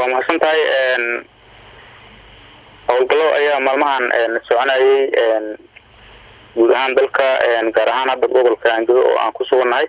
ومحسنتاي howlgallo ayaa maalmahan soconayay guud ahaan dalka gaar ahaan hadda gobolka Anjado oo aan ku suganahay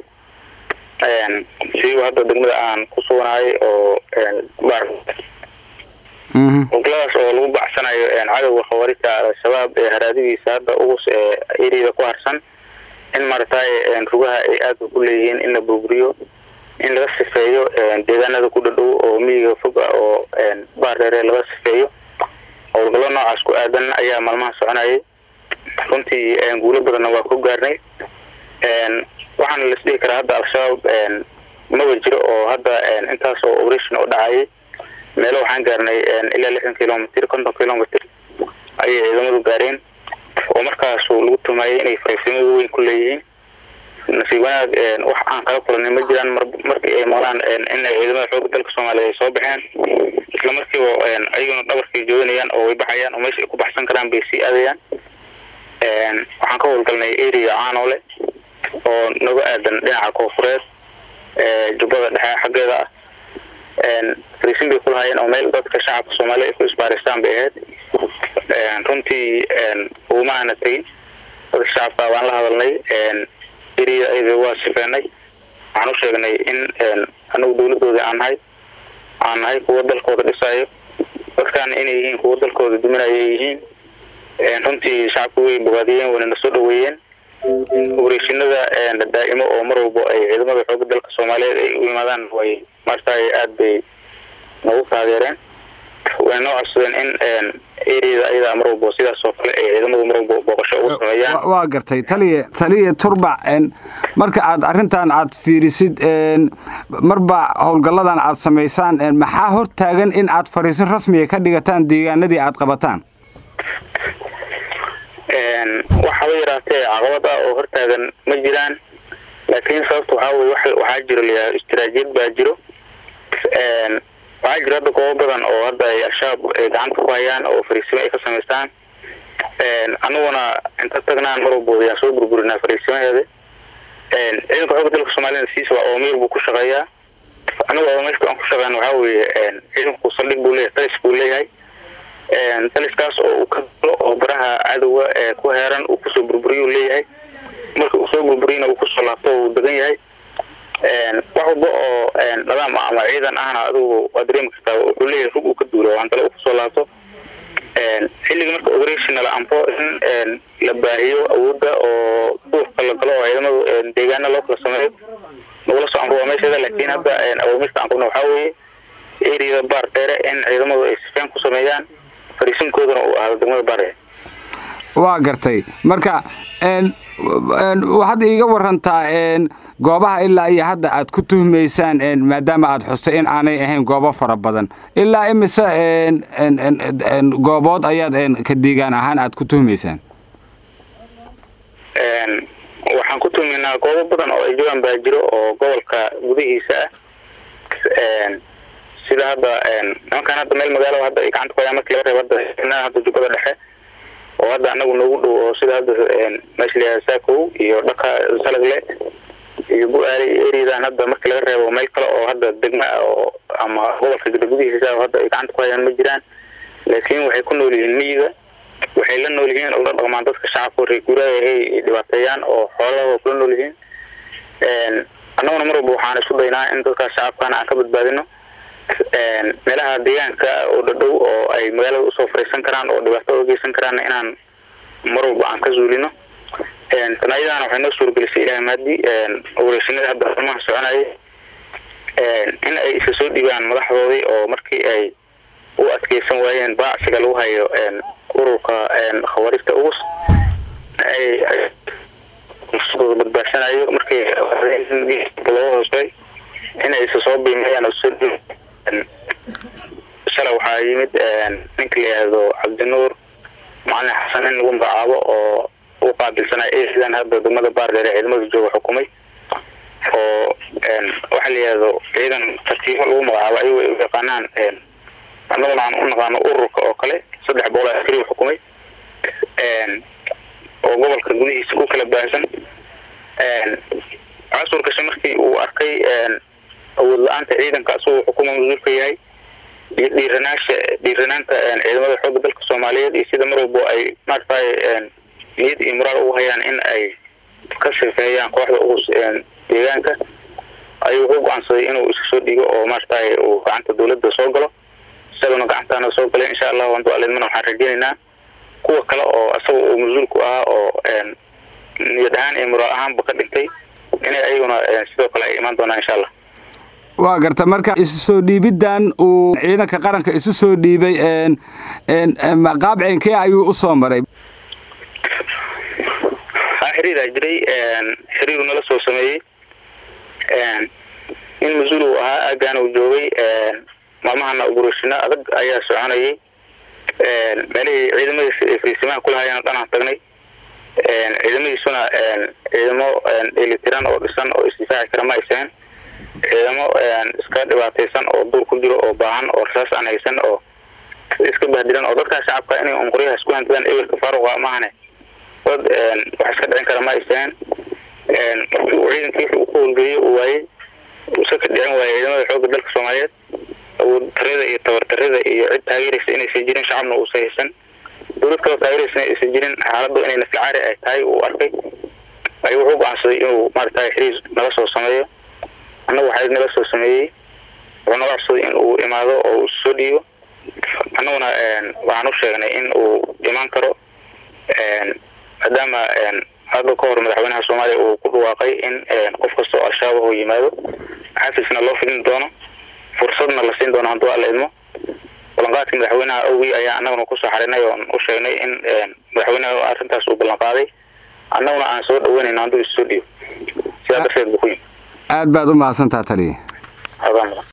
hadda degmada aan ku suganahay oo baar howlgalladaas oo lagu baxsanayo cadawga khawaarita shabaab ee haraadigiisa hadda ugu eeriyada ku harsan in martay rugaha ay aad u leeyihiin in la burburiyo in laga sifeeyo deegaanada ku dhow oo miyiga fog oo baareere laga sifeeyo howlgallo noocaas ku aadan ayaa maalmaha soconayay runtii guulo badan waa ku gaarnay waxaan la isdhihi karaa hadda al-shabaab ma jiro oo hadda intaas oo operation u dhacay meel waxaan gaarnay ilaa 60 kilomitir 50 kilomitir ayay ciidamadu gaareen oo markaas lagu tumayay inay fariisimo weyn ku leeyihiin nasiibanaad wax aan kala kulanay ma jiraan markii ay maalaan in ay ciidamada xoogga dalka Soomaaliya ay soo baxeen isla markiiba ayaguna dhabarkii jooganayaan oo way baxayaan oo meesha ay ku baxsan karaan bay sii aadayaan waxaan ka howlgalnay area caanole oo naga aadan dhinaca koonfureed jubbada dhexe xaggeeda fariisin bay ku lahaayeen oo meel dadka shacabka Soomaaliya ay ku isbaaristaan bay ahayd runtii uma aana tagin dadka shacabka waan la hadalnay area ay waa sifeenay waxaan u sheegnay in anagu dawladooda aan nahay kuwa dalkooda dhisayo dadkan inay yihiin kuwa dalkooda duminaya yihiin runtii shacabku way bogaadiyeen wana soo dhaweeyeen operation-nada daa'imo oo mar walba ay ciidamada xoogga dalka Soomaaliyeed ay u yimaadaan way martay aad bay nagu taageereen wana codsadeen in area ayada mar walba sidaas oo kale ay ciidamadu mar walba booqasho ugu sameeyaan waa gartay taliye turbac marka aad arintan aad fiirisid marba howlgalladan aad sameeysan maxaa hor taagan in aad fariisin rasmi ka dhigataan deegaanadii aad qabataan waxa way yaraatay caqabada oo hor taagan ma jiraan laakiin sababtu waxa jiro istiraatiijiyad baa jiro waxaa jira goobo badan oo hadda ay al-shabaab ay gacanta ku hayaan oo fariisimo ay ka sameystaan anaguna inta tagnaan mar walba ayaan soo burburinaa fariisimaheeda ciidanka xoogga dalka Soomaaliya siisa oo meel buu ku shaqeeyaa anagu oo meesha aan ku shaqeeyno waxa weeye ciidanku saldhig buu leeyahay talis buu leeyahay taliskaas oo ka oo baraha cadawga ku heeran uu ku soo burburiyo leeyahay marka uu soo burburiyana uu ku soo laabto uu degan yahay wax walba oo nidaam ama ciidan ahna adigu waa dareemi kartaa wuxuu leeyahay rug uu ka duulo aan tala u soo laabto xilliga marka operation la amro in la baahiyo awoodda oo duufka la galo ciidamadu deegaanada loo kala sameeyo nagula soo amro meesha laakiin hadda awoomirta aan qabno waxa weeye area baar dheere in ciidamadu ay sifeen ku sameeyaan fariisinkoodana uu ahaado degmada baar waa gartay marka waxaad iiga warantaa goobaha ilaa iyo hadda aad ku tuhmaysaan maadaama aad xustay in aanay ahayn goobo fara badan ilaa imise goobood ayaad ka deegaan ahaan aad ku tuhmaysaan waxaan ku tuhmaynaa goobo badan oo ay joogaan baa jiro oo gobolka gudihiisa sida hadda nimankan hadda meel magaalo hadda ay gacanta ku hayaan markii laga reebo hadda jubbada dhexe oo hadda anagu noogu dhow oo sida hadda meesha Saako iyo dhaka Salagle iyo Bu'aali area-dan hadda markii laga reebo meel kale oo hadda degma oo ama gobolka gudihiisa hadda ay gacanta ku hayaan ma jiraan laakiin waxay ku nool yihiin miyiga waxay la nool yihiin oo dhaqamaan dadka shacabka reer guuraaga ay dhibaatayaan oo xoolaha ku nool yihiin annaguna mar walba waxaan isku daynaa in dadka shacabkana aan ka badbaadino meelaha deegaanka oo dhow oo ay magaalada u soo fariisan karaan oo dhibaato u geysan karaan inaan mar walba aan ka zuulino tanayadana waxay noo suurgelisay ilaahay maadi operation-nada hadda dhammaan soconayay in ay isu soo dhibaan madaxdoodii oo markii ay u adkeysan waayeen baacsiga lagu hayo ururka khawaarista ugus ay soo badbaasanayo markii loo hoosay in ay soo biimayaan oo soo shalay waxaa yimid ninka la yiraahdo Cabdinuur macallin xasan in lagu magacaabo oo uu qaabilsanaa ciidan hadda degmada baardheere ciidamada jooga xukumay oo waxa la yiraahdo ciidan tartiib lagu magacaabo ay u yaqaanaan annaguna aan u naqaano ururka oo kale 300 askari xukumay oo gobolka gudihiisa ku kala baahsan caasurka markii uu arkay awood la'aanta ciidankaas uu xukumo masuulka yahay dhiiranaanta ciidamada xoogga dalka Soomaaliyeed iyo sida mar walba ay maartay niyad iyo moraal ugu hayaan in ay ka shaqeeyaan kooxda ugu deegaanka ayuu u go'aansaday inuu isu soo dhigo oo maartay uu gacanta dawladda soo galo isaguna gacantaana soo galay insha Allah waan du'aaleedna waxaan rajaynaynaa kuwa kale oo asagu uu mas'uul ku ah oo niyad ahaan iyo moraal ahaan ka dhintay inay ayaguna sidoo kale ay iman doonaan insha Allah. waa garta marka isu soo dhiibiddan uu ciidanka qaranka isu soo dhiibay qaabcinkee ayuu u soo maray xiriir jiray xiriir nala soo sameeyay in mas'uul uu ahaa agaan uu joogay maalmahana ugurushina adag ayaa soconayay meelihii ciidamada fiisimaha ku lahaayeen dhanaan tagnay ciidamadiisuna ciidamo dheelitiran oo dhisan oo isdifaaci kara ma aysan ciidamo iska dhibaataysan oo duur ku jiro oo baahan oo rasaas aan haysan oo iska bahdilan oo dadka shacabka inay qoriyaha isku hantaan ehelka faaruqa maahane dad wax iska dhicin kara ma aysan ciidankii uu ku howlgeliyay uu waayay uu iska dhicin waayay ciidamada xoogga dalka Soomaaliyeed tarida iyo tabartarida iyo cid taageeraysa inaysan jirin shacabna uu saysan dawlad kale taageeraysa inaysan jirin xaaladdu inay nafcaari ay tahay uu arkay ay wuxuu go'aansaday inuu maartay xiriir nala soo sameeyo annagu waxay nala soo sameeyay wuxuu naga codsaday in uu imaado oo uu soo dhiibo annaguna waxaan u sheegnay in uu imaan karo maadaama hadda ka hor madaxweynaha Soomaaliya uu ku dhawaaqay in qof kasta oo al-shabaab uu yimaado xafiisna loo fidin doono fursadna la siin doono hadduu alla idmo ballanqaadkii madaxweynaha awgii ayaa annaguna ku soo xarinay oo u sheegnay in madaxweynaha arrintaas uu ballanqaaday annaguna aan soo dhaweynayno hadduu isu soo dhiibo sidaa darteed buu ku yimid aad baad u mahadsantahay taliye